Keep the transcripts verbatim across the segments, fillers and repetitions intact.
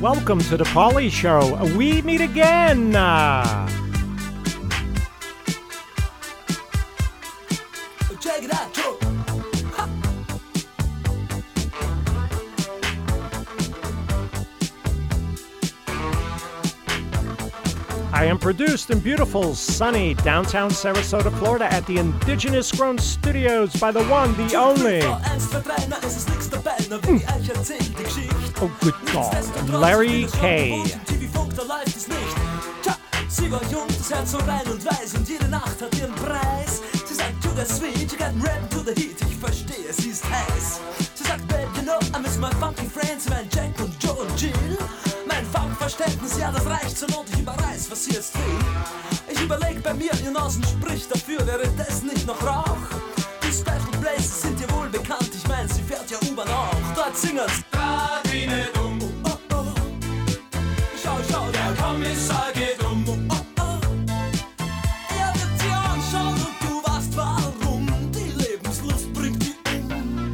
Welcome to the Polly Show. We meet again. Uh, Check it out, Joe. I am produced in beautiful, sunny downtown Sarasota, Florida at the Indigenous Grown Studios by the one, the only. Mm. Oh, good God. Larry K. Sie war jung, das Herz so rein und weiß und jede Nacht hat ihren Preis. Sie sagt, to the sweet, you got red to the heat, ich verstehe, sie ist heiß. Sie sagt, babe, you know, I miss my funky friends, mein Jack und Joe und Jill. Mein Funkverständnis, ja, das reicht zur Not, ich überreiß, was sie jetzt will. Ich überleg bei mir, ihr Nasen spricht dafür, wäre das nicht noch Rauch? Die Special Places sind ihr wohl bekannt, ich mein, sie fährt ja U-Bahn auch. Dort singen's. Radine dumm, oh, oh. Schau, schau, der Kommissar geht um, oh, oh. Er wird sie anschauen und du weißt warum, die Lebenslust bringt die um.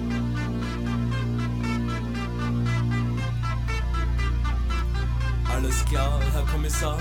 Alles klar, Herr Kommissar?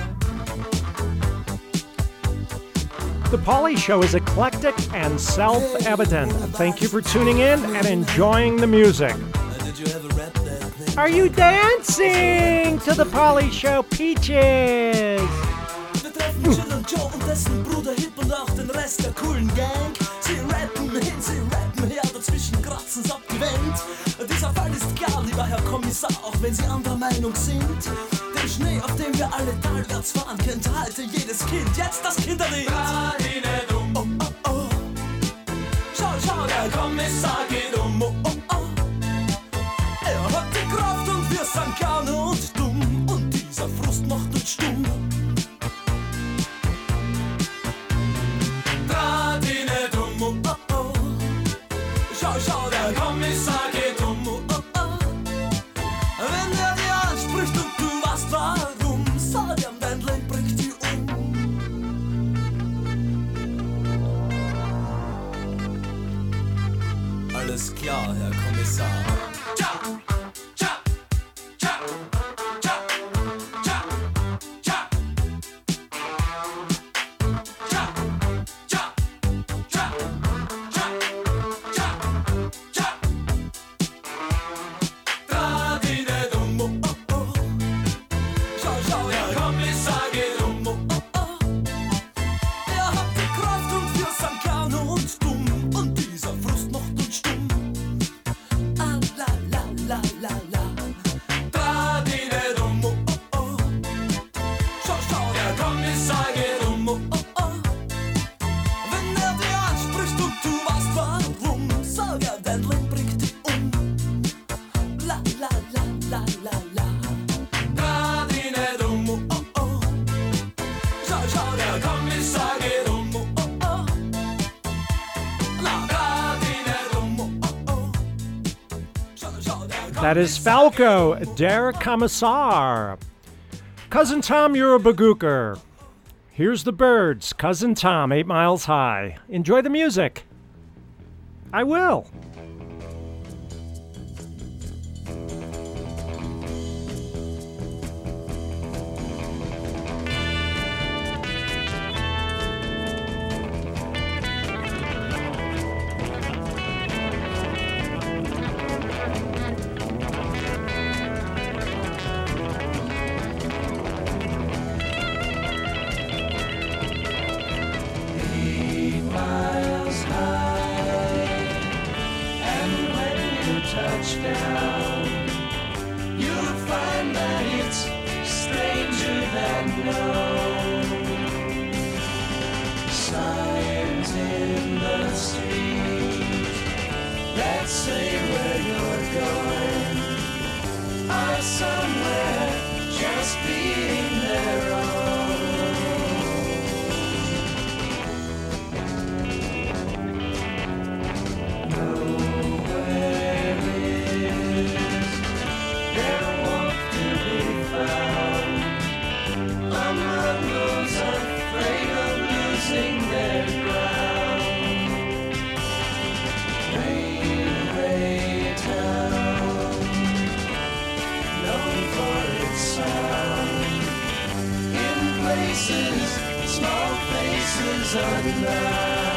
The Polly Show is eclectic and self-evident. Thank you for tuning in and enjoying the music. Did you ever rap that thing? Are you dancing to the Polly Show, Peaches? Wir treffen Jill und Joe und dessen Bruder Hip und auch den Rest der coolen Gang. Sie rappen hin, sie rappen her, dazwischen kratzen's ab die Wand. Dieser Fall ist klar, lieber Herr Kommissar, auch wenn Sie anderer Meinung sind. Den Schnee, auf dem wir alle talwärts fahren, kennt heute jedes Kind. Jetzt das Kinderlied. Radine dumm, oh, oh, oh. Schau, schau, der Kommissar geht um, oh, oh, oh. Er hat die Kraft und wir sind gerne und dumm. Und dieser Frust macht uns stumm. Radine dumm, oh, oh, oh. Schau, schau, der Kommissar geht um, oh, oh, oh. Wenn er dir anspricht und du weißt warum, sag ihm, dein Leben bringt die um. Alles klar, Herr Kommissar. Tja, tja, tja, tja, tja, tja. Tja, tja, tja, tja, tja, tja. Radine dumm, oh, oh, oh. Schau, schau, Herr Kommissar geht um, oh, oh, oh. Er hat die Kraft und wir sind gerne und dumm. Und dieser Frust macht uns stumm. Ah, la, la, la, la, la. Radine dumm, oh, oh, oh. Schau, schau, der Kommissar geht um, oh, oh, oh. Wenn er dir anspricht und du weißt warum, sag er, dein Leben bringt dich um. La, la, la, la, la, la. Radine dumm, oh, oh, oh. Schau, schau, der Kommissar geht um, oh, oh, oh. La, Radine dumm, oh, oh, oh. Schau, schau, der That is Falco, Der Kommissar. Cousin Tom, you're a bagooker. Here's the birds, Cousin Tom, eight miles high. Enjoy the music. I will. miles high, and when you touch down, you'll find that it's stranger than known. Signs in the street that say where you're going are somewhere just being their own. For prison now.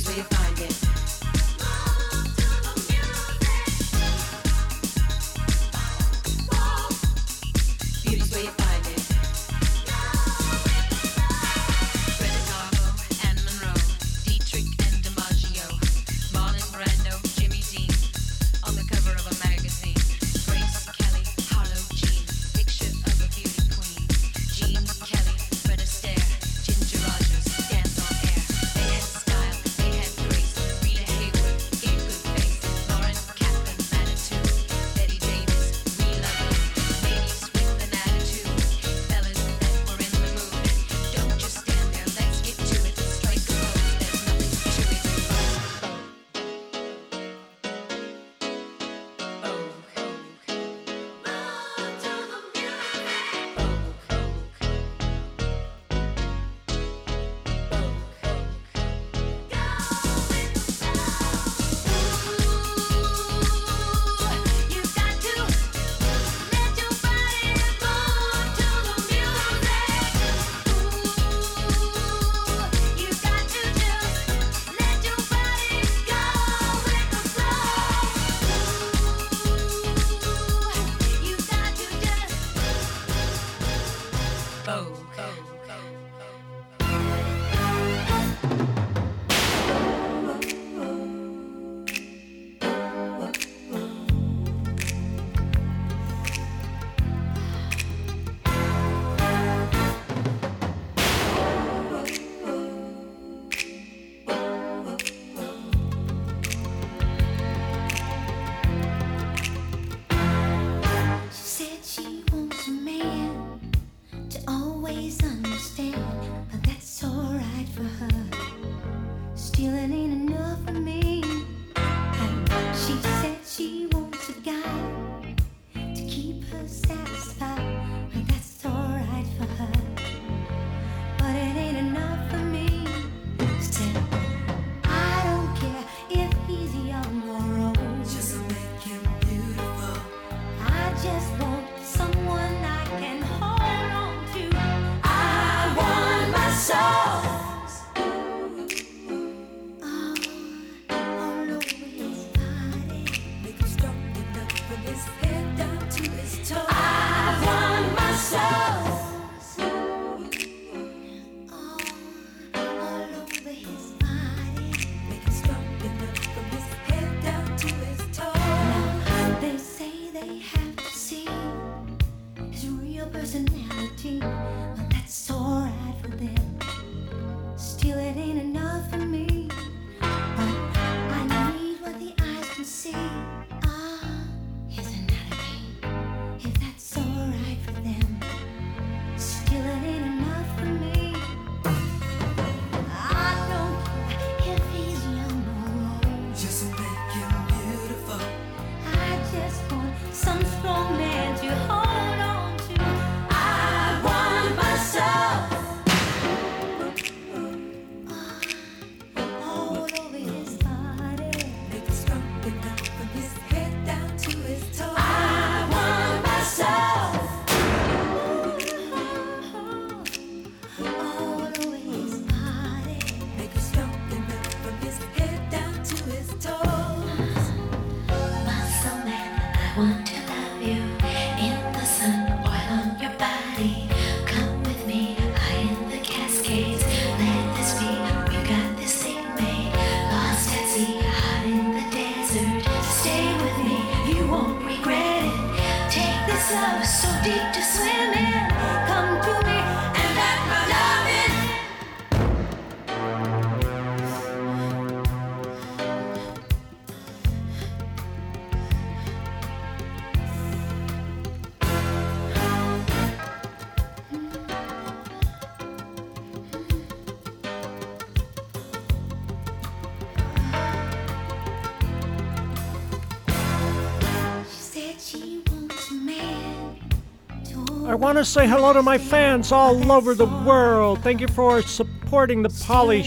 I want to say hello to my fans all over the world. Thank you for supporting The Polly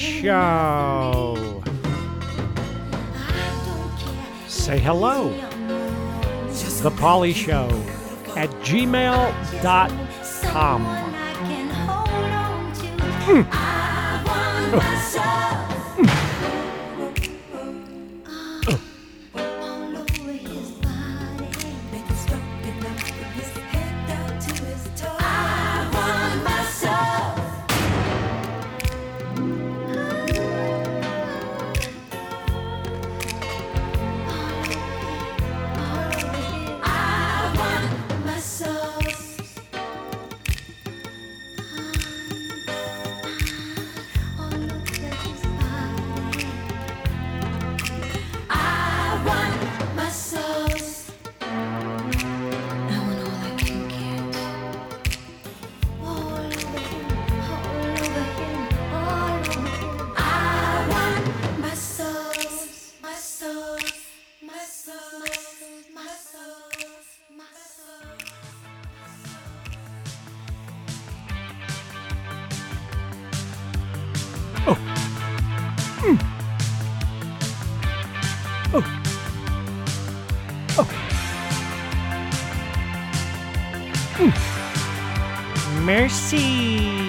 Show. Say hello. The Polly Show at gmail dot com. Mm. Merci.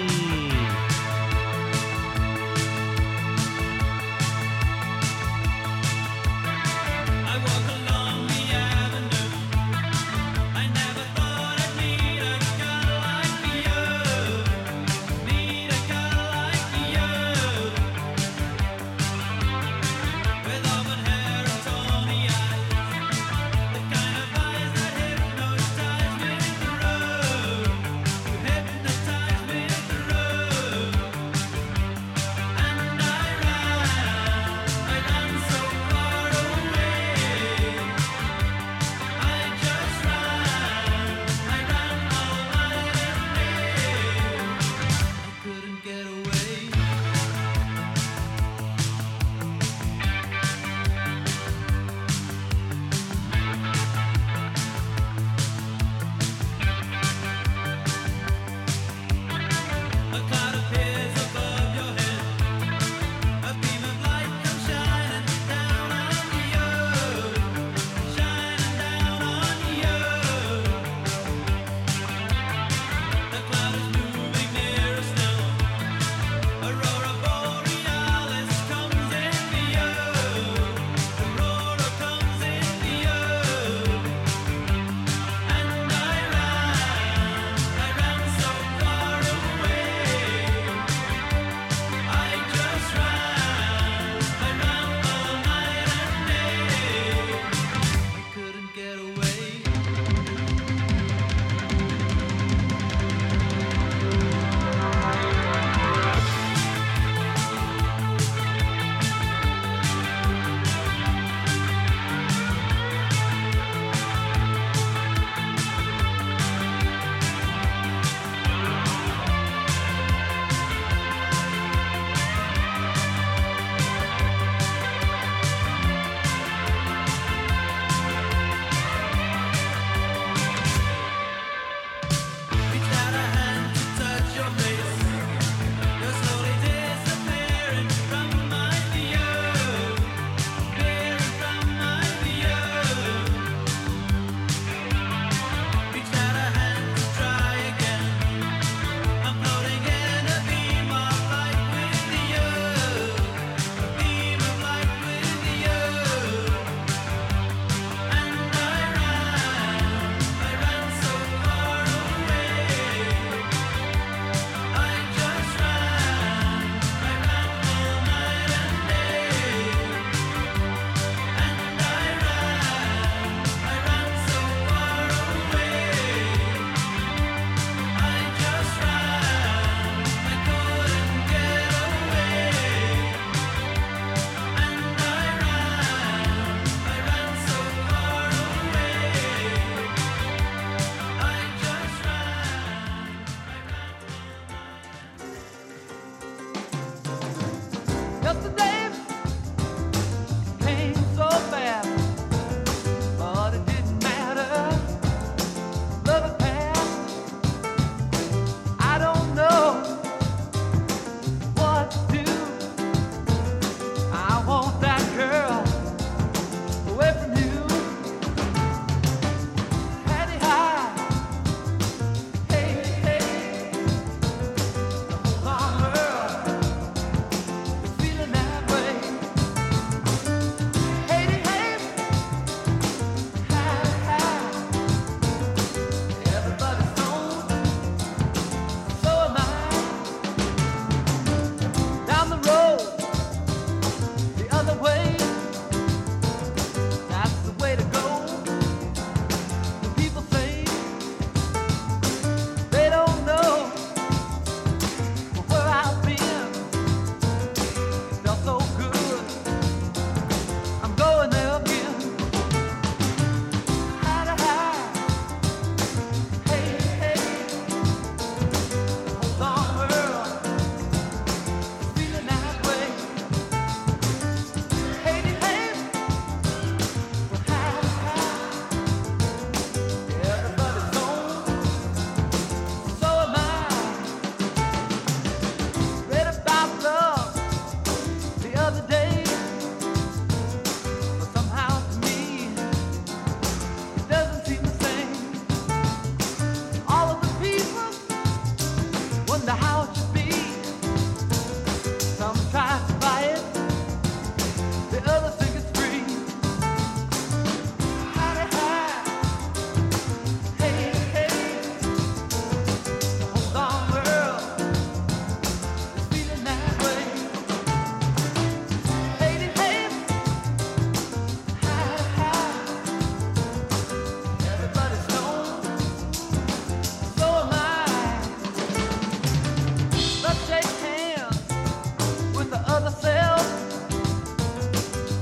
Hypnotize me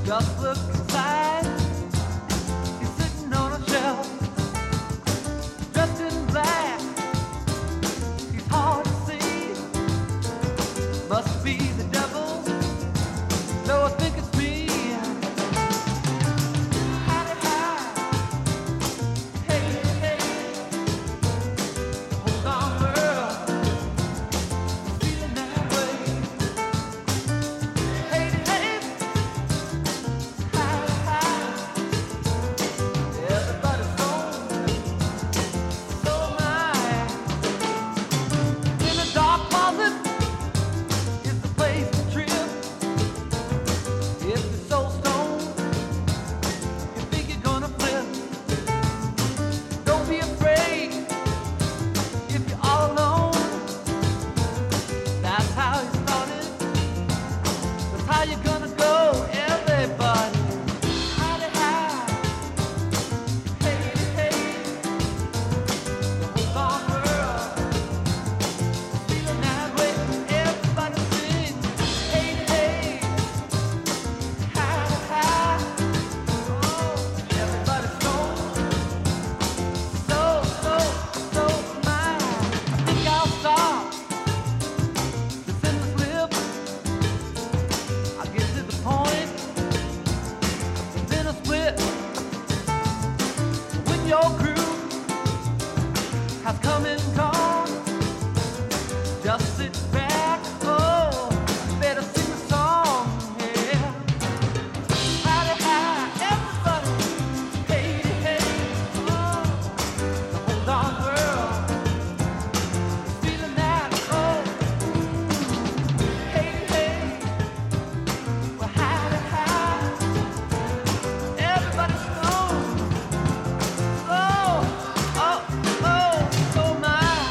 Just look inside. He's sitting on a shelf, dressed in black. He's hard to see. Must be the devil. No, I think it's me. Howdy, hi. Hey, hey. Hold on, girl. Feeling that way. Hey, hey. Hi, hi. Everybody's gone. So am I. In a dark closet is the place to trip. If you're so stoned, you think you're gonna flip. Don't be afraid if you're all alone. That's how you started. That's how you're gonna go, everybody. Howdy, hi. Hey, hey. Hold on, girl. Feeling that way. Everybody sing. Hey, hey. Howdy, hi. Oh, everybody's gone. So, so, so mine. I think I'll stop. This endless lip. I'll get to the point. Then I'll split. When your crew has come and gone, just sit back. Oh, better sing a song. Yeah. Howdy, hi, everybody. Hey, hey. Oh, hold on, girl. Feeling that. Oh, hey, hey. Well, howdy, hi. Everybody's gone. Oh, oh, oh, so mine.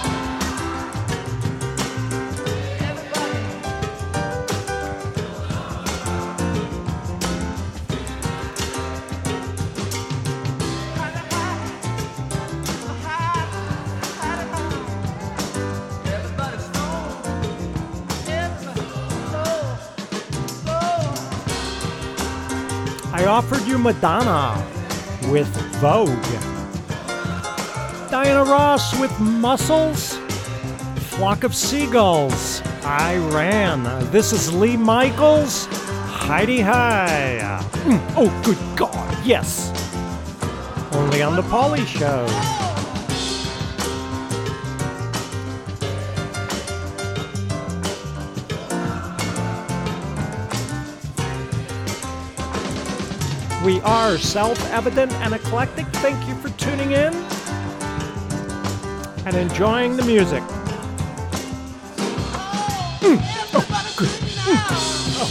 Everybody. Howdy, hi. Hi, howdy, hi. Everybody's gone. Everybody's so, so. I offered you Madonna with Vogue. Diana Ross with Muscles. Flock of Seagulls. I Ran. This is Lee Michaels. Heidi High. Mm, oh, good God, yes. Only on the Pauly Show. We are self-evident and eclectic. Thank you for tuning in and enjoying the music. Mm. Oh, good. Mm. Oh.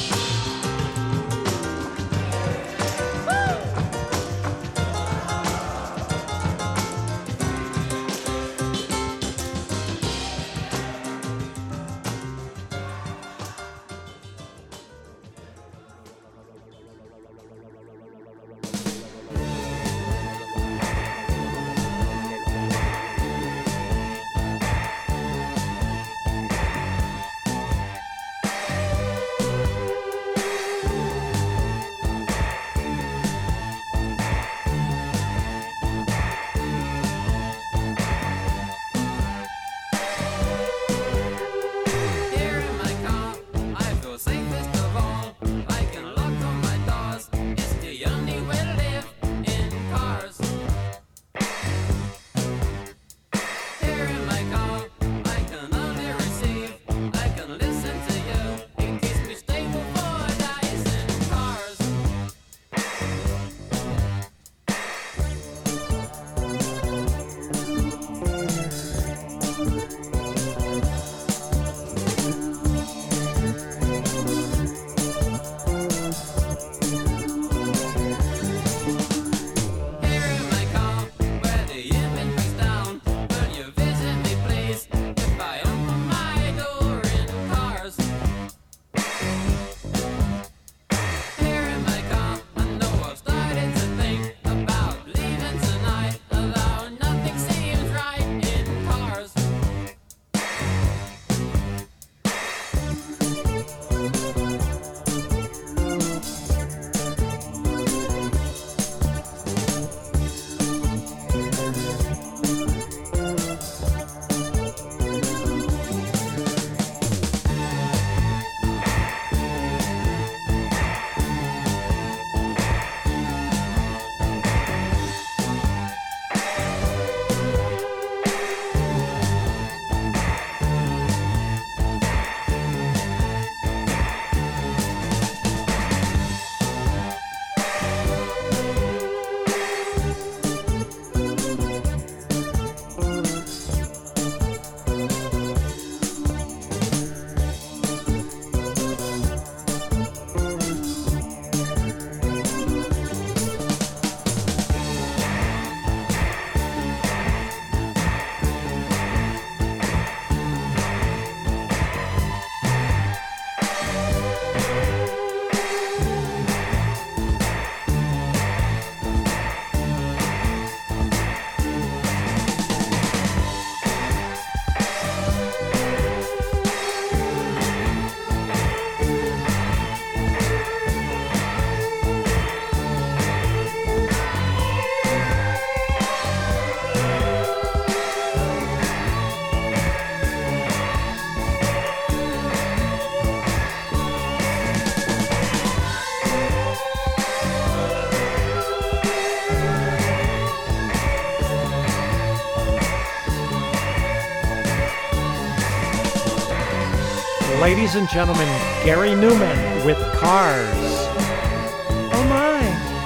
Ladies and gentlemen, Gary Newman with Cars. Oh my.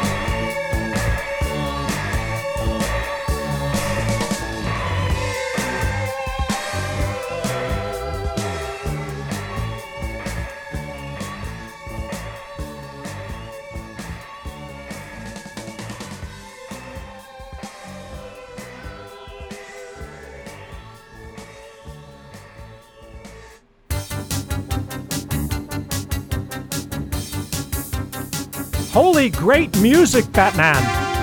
Holy great music, Batman!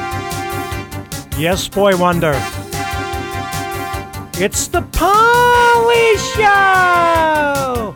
Yes, Boy Wonder. It's the Polly Show!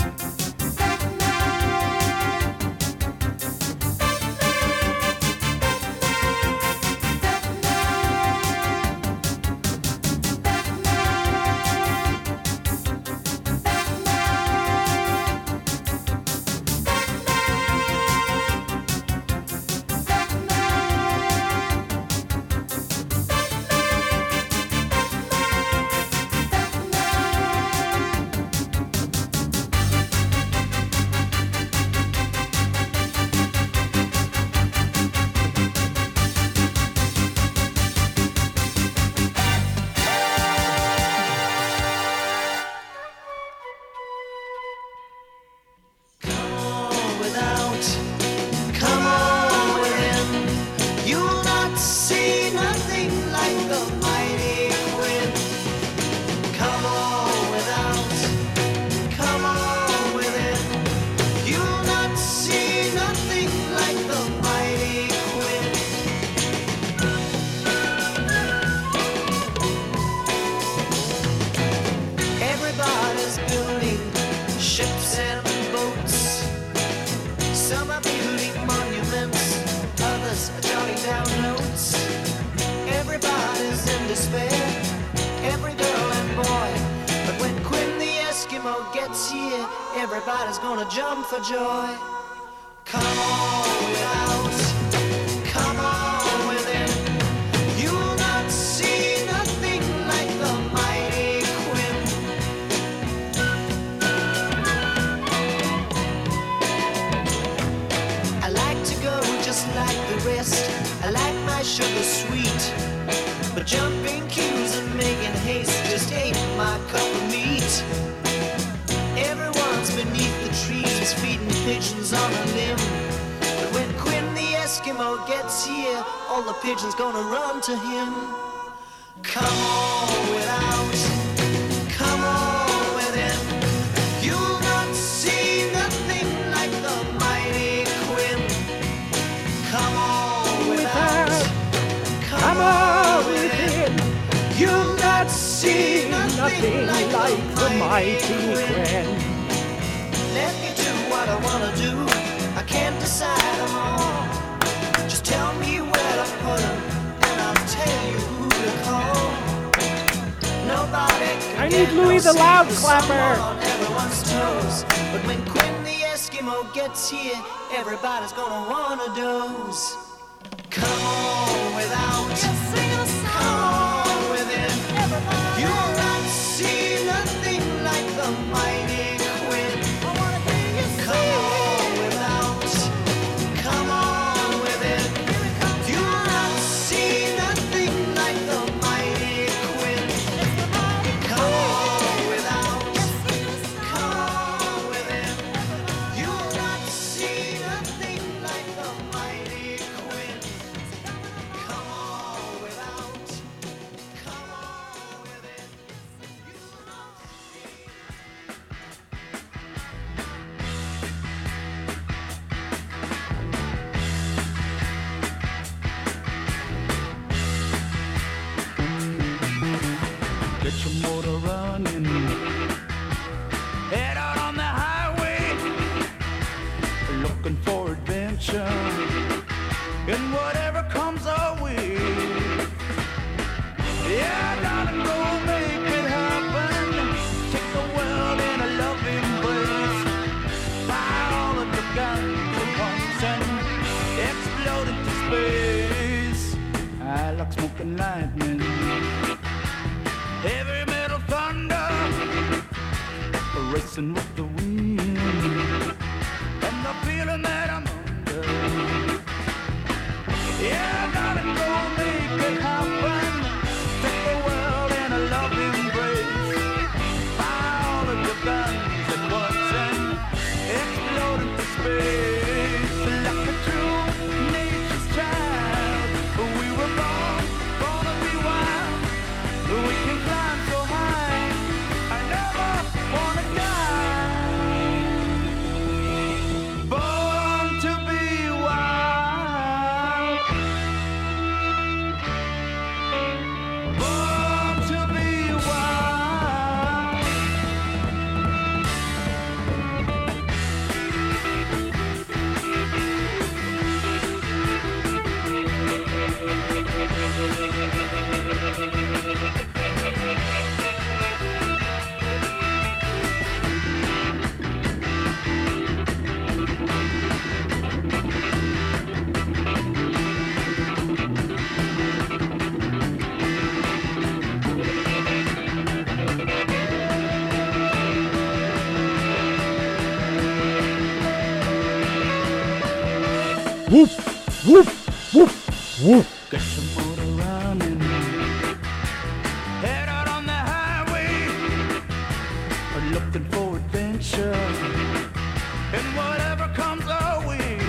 Everybody's gonna jump for joy. Come on without, come on within. You'll not see nothing like the mighty Quinn. I like to go just like the rest. I like my sugar sweet, but jumping queues and making haste just ain't my cup of meat. Everyone's beneath the trees feeding pigeons on a limb. But when Quinn the Eskimo gets here, all the pigeons gonna run to him. Come on without, come on within. You'll not see nothing like the mighty Quinn. Come on without, come on within. You'll not see nothing like the mighty Quinn. Let me do what I wanna do. I can't decide them all. Just tell me where to put them, and I'll tell you who to call. Nobody can I need Louis the Loud Clapper on everyone's toes. But when Quinn the Eskimo gets here, everybody's gonna wanna doze. Come on without, come on within. You'll not see nothing like the mighty Quinn. Come on without, come on within. You'll not see nothing like the mighty Quinn. Come on without, come on within. You'll not see nothing like the mighty Quinn. Come on without, come on within. You'll not Get your motor running. Head out on the highway, looking for adventure. And whatever comes our way. Yeah, darling, go make it happen. Take the world in a loving embrace. Fire all of the guns and explode into space. I like smoking lightning. Heavy metal thunder, racing with the wind. Whoop, whoop, whoop. Get some motor running. Head out on the highway, looking for adventure, and whatever comes our way.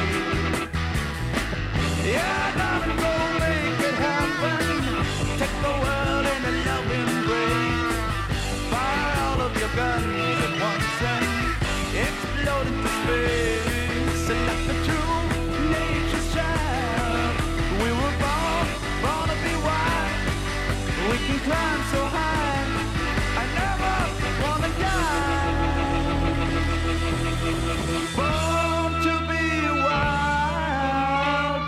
Yeah, darling, go make it happen. Take the world in a loving embrace. Fire all of your guns at once and explode into space. And let the true nature shine. We were born, born to be wild. We can climb so high. I never wanna die. Born to be wild.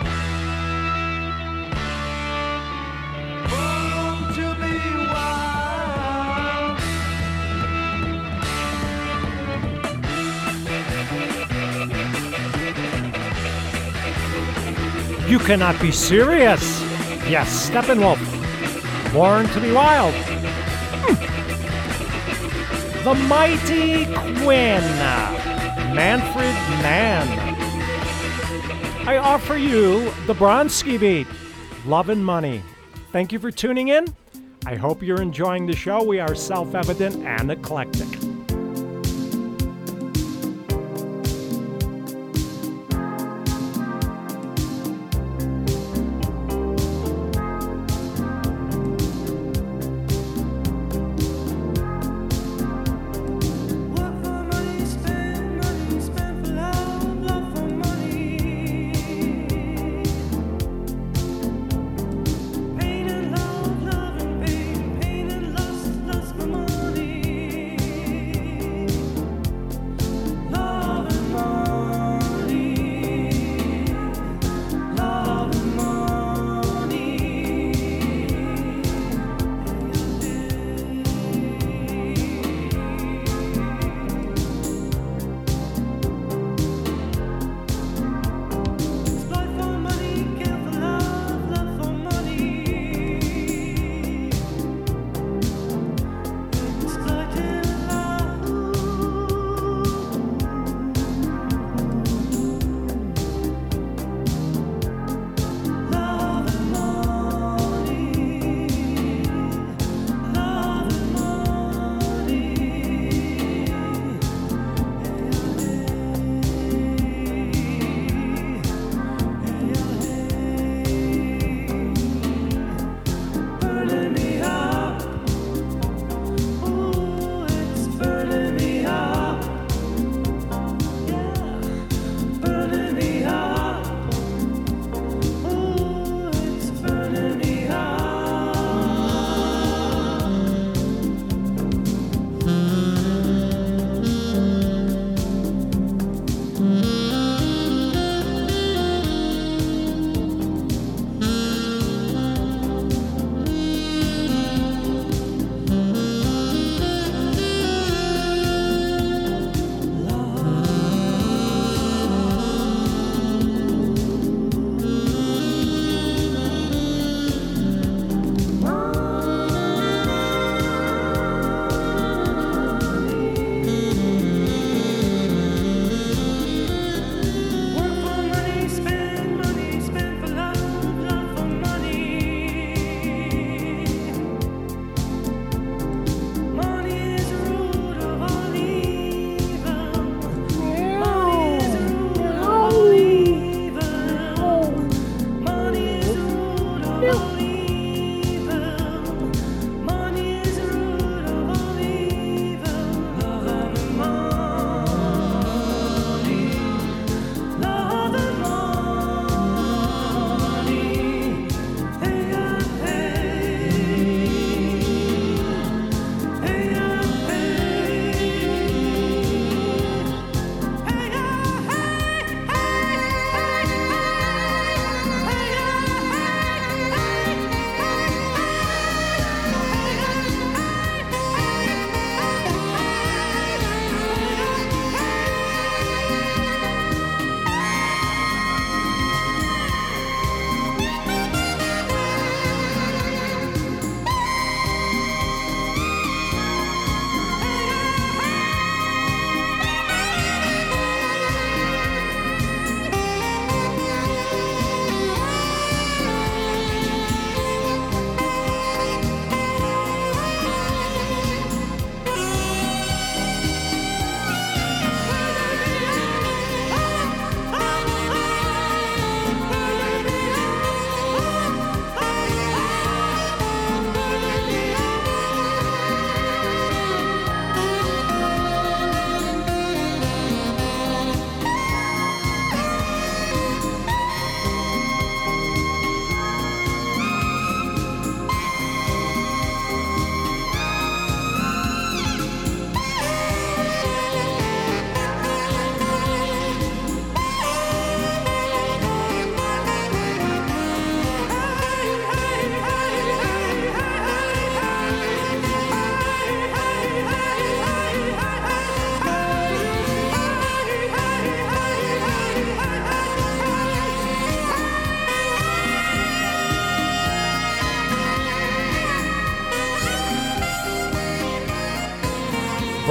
Born to be wild. You cannot be serious. Yes, Steppenwolf. Born to be wild. Hmm. The Mighty Quinn. Manfred Mann. I offer you the Bronski Beat. Love and Money. Thank you for tuning in. I hope you're enjoying the show. We are self-evident and eclectic. Work for money, spend money, spend for love, love for money. Pain and love, love and pain, pain and lust, lust for money.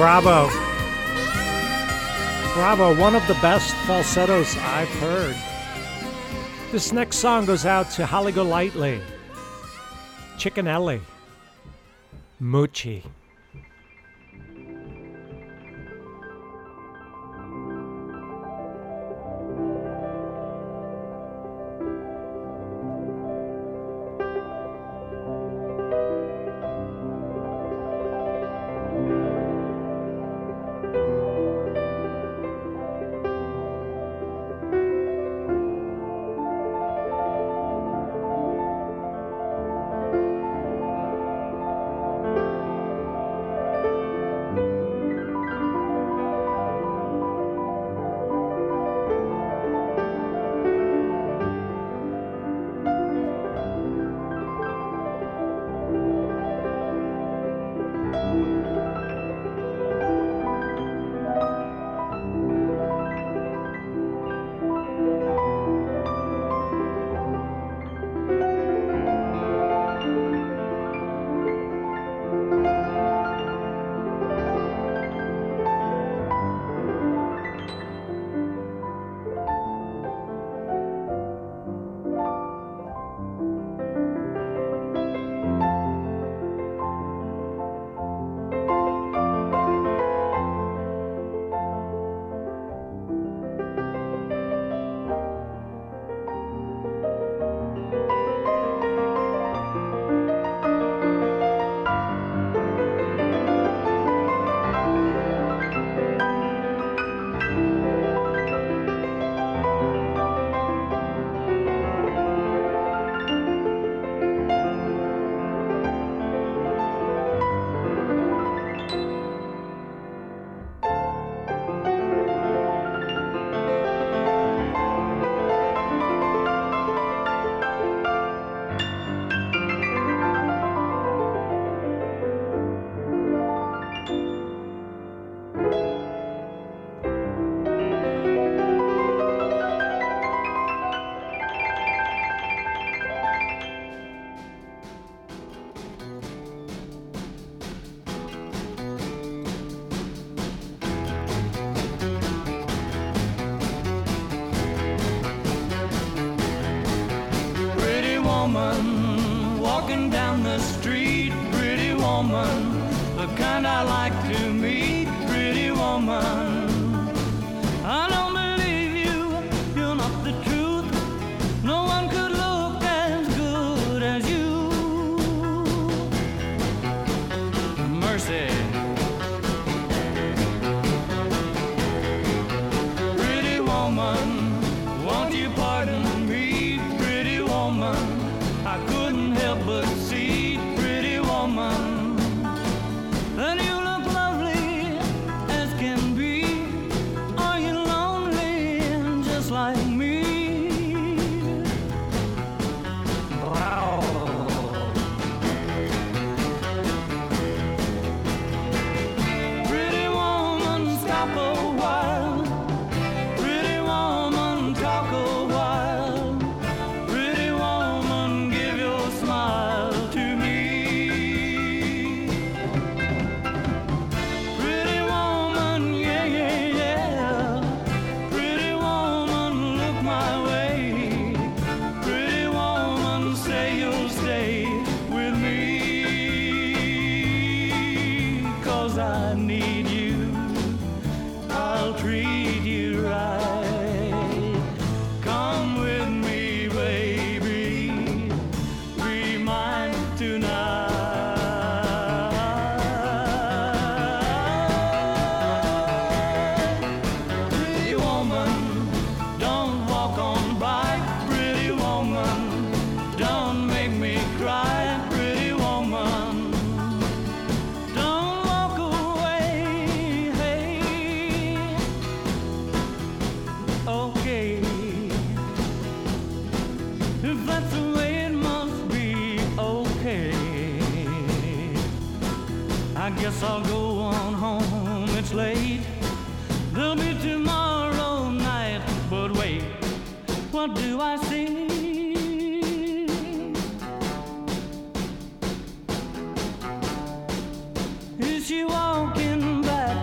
Bravo. Bravo, one of the best falsettos I've heard. This next song goes out to Holly Golightly, Chickenelli, Moochie. woman walking down the street, pretty woman, the kind I like to meet, pretty woman. I don't believe you, you're not the truth. No one could look as good as you. Mercy. Pretty woman, won't you pardon me, pretty woman? I couldn't help but see, pretty woman, that you look lovely as can be. Are you lonely just like me? Wow. Pretty woman, stop a while. Pretty woman, talk a while. Pretty woman, give your smile to me. Pretty woman, yeah, yeah, yeah. Pretty woman, look my way. Pretty woman, say you'll stay with me. 'Cause I need you. I'll treat you right. Come with me, baby. Be mine tonight. Pretty woman, don't walk on by. Pretty woman, don't make me cry. Pretty woman, don't walk away. Hey, okay. If that's the way it must be, okay. I guess I'll go on home, it's late. There'll be tomorrow night, but wait, what do I see? Is she walking back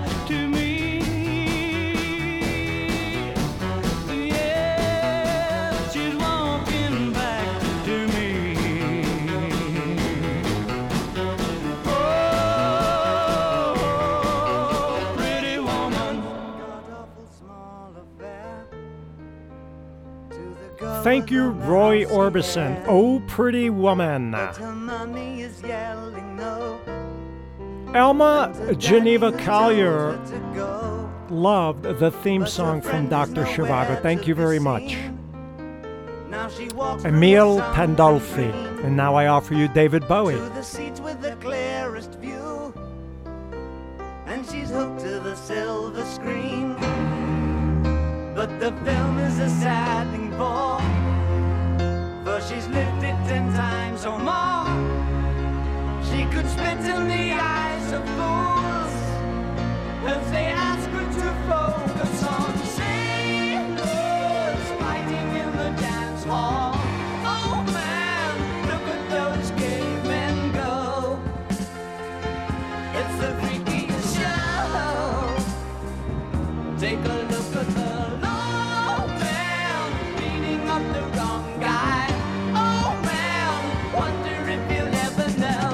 Thank you, Roy Orbison. Oh, Pretty Woman. Her money is yelling no. Elma Geneva Collier To go. loved the theme song from Doctor Zhivago. Thank you very much. Now she walks Emile through the Pandolfi. sun And now I offer you David Bowie. to the seats with the clearest view. And she's hooked to the silver screen. But the film is a sad thing for, for she's lived it ten times or more. She could spit in the eyes of fools as they ask her to focus on sailors fighting in the dance hall. Oh man, look at those cavemen go. It's the freakiest show. Take a look at the low man beating up the wrong guy. Oh man, wonder if you'll ever know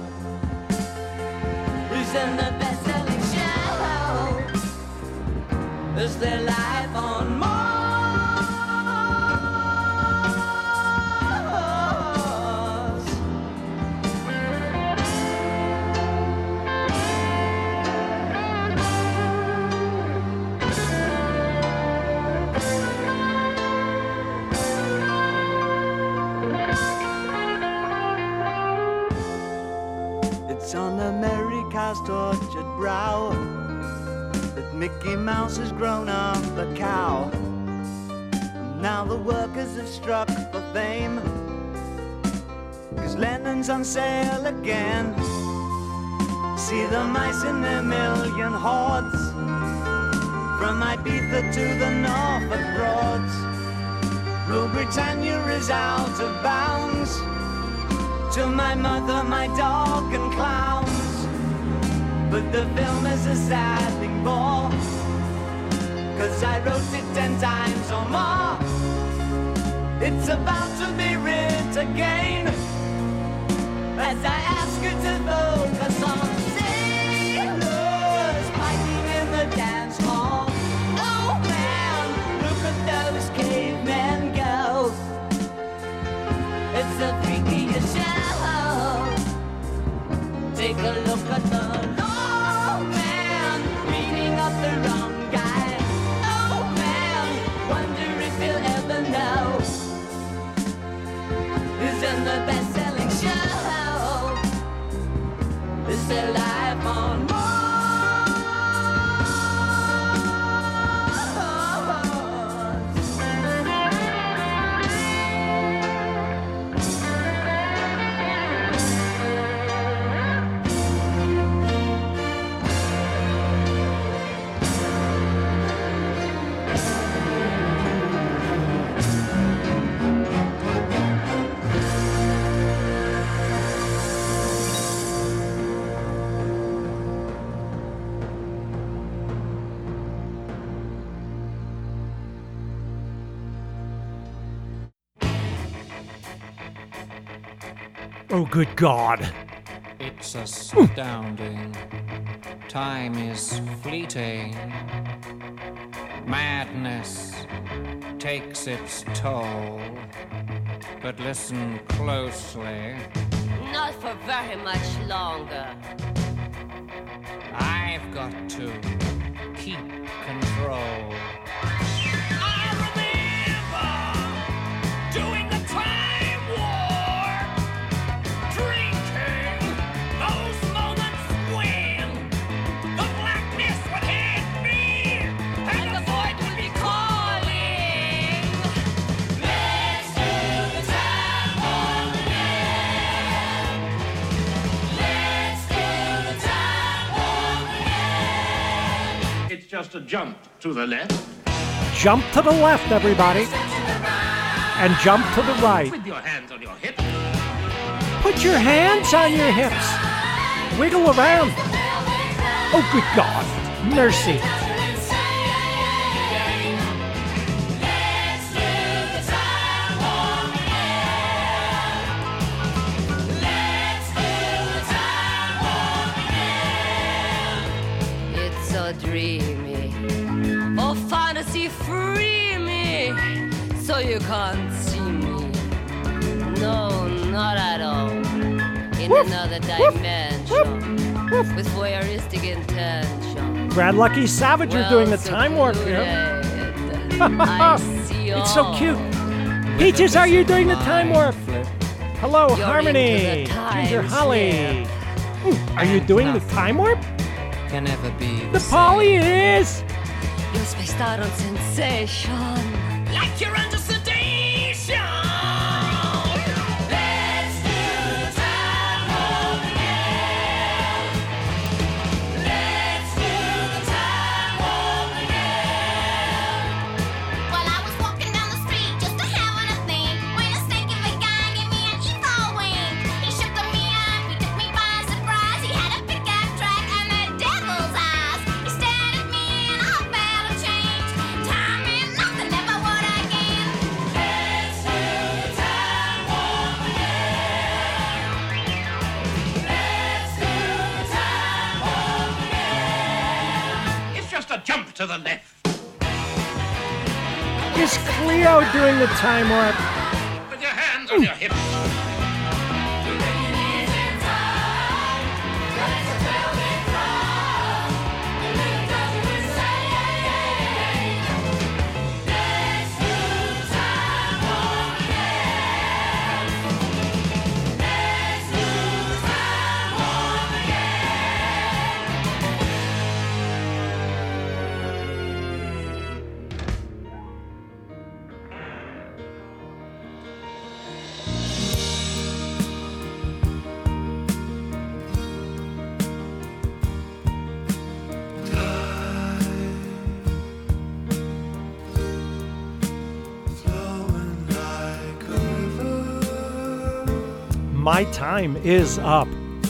who's in the best-selling show. Is their life on Mars? It's on America's tortured brow that Mickey Mouse has grown up a cow. Now the workers have struck for fame, 'cause Lennon's on sale again. See the mice in their million hordes, from Ibiza to the Norfolk Broads. Rule Britannia is out of bounds, to my mother, my dog and clowns. But the film is a sad thing more, 'cause I wrote it ten times or more. It's about to be writ again, as I ask you to focus on sailors fighting in the dance hall. Oh man, look at those cavemen go. It's the freakiest show. Take a look at the low man beating up the wrong guy. Oh man, wonder if you'll ever know who's in the best-selling show. Is their life on Mars? Oh, good God. It's astounding. Time is fleeting. Madness takes its toll. But listen closely. Not for very much longer. I've got to keep control. I remember doing the time war, drinking those moments when the blackness would hit me and the void would be calling. Let's do the time war again. Let's do the time war again. It's just a jump to the left. Jump to the left, everybody. And jump to the right. With your hands on your hips. Put your hands on your hips. Wiggle around. Oh, good God. Mercy. It's so dreamy. Oh, fantasy, free me so you can't in another dimension with voyeuristic intention. Brad Lucky Savage, you're doing the time warp here. I see It's so all. cute. Peaches, are you doing the time warp? Hello, You're Harmony. into the time Ginger Holly. Ooh, are you doing the time warp? Can never be the, The same. Polly is. You're spaced out on sensation. Like you're under sedation. Let's do time warp again. Let's do time warp again. While I was walking down the street just a having a thing, when a stinking big guy gave me an evil wink. He shook me up, he took me by surprise. He had a pickup truck and the devil's eyes. He stared at me and I felt a change. Time and nothing ever would again. Let's do time warp again. Let's do time warp again. It's just a jump to the left. Is Cleo doing the time warp? With your hands on your hips. My time is up.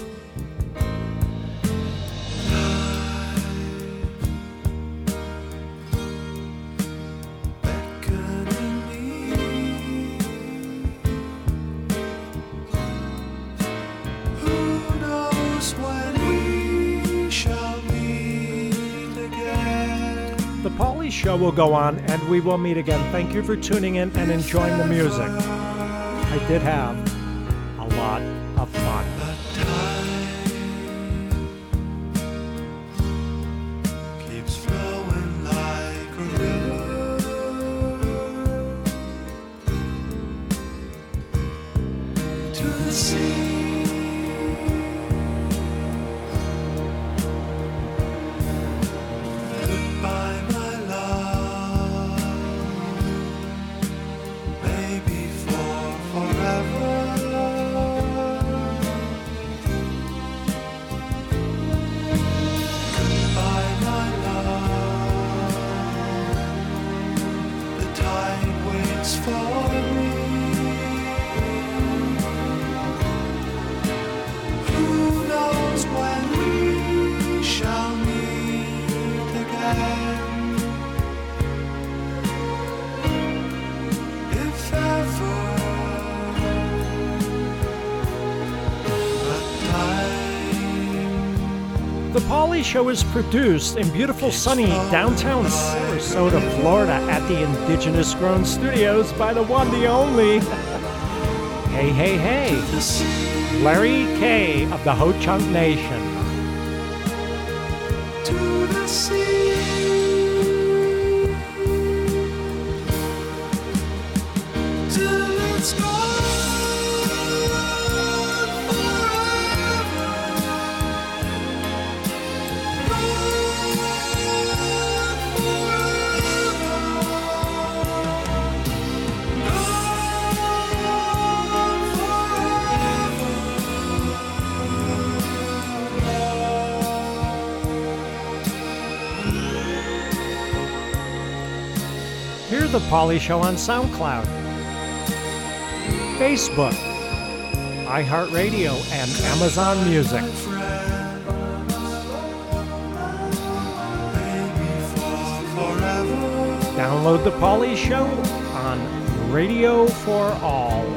Who knows when we shall meet again? The Polly Show will go on and we will meet again. Thank you for tuning in and enjoying the music. I did have a lot of fun. Keeps flowing like a river to the sea. Goodbye, my love, maybe for forever. Goodbye, my love, the tide waits for me. Who knows when we shall meet again? If ever, but time. The Polly Show is produced in beautiful sunny downtown Sarasota, Florida at the Indigenous Grown Studios by the one, the only. Hey, hey, hey. The sea, Larry K of the Ho Chunk Nation. to the sea. Till it's gone forever. Hear the Polly Show on SoundCloud, Facebook, iHeartRadio, and Amazon Music. Download the Polly Show on Radio for All.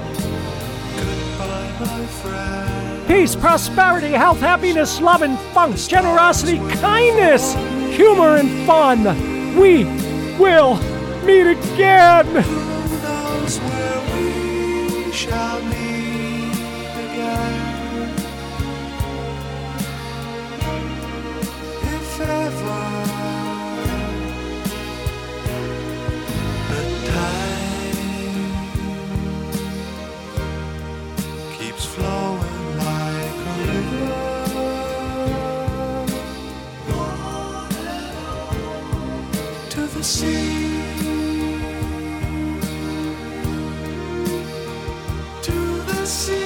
Peace, prosperity, health, happiness, love, and funk, generosity, kindness, humor, and fun. We will meet again. Who knows where we shall meet again? was flowing like a river. To the sea. To the sea.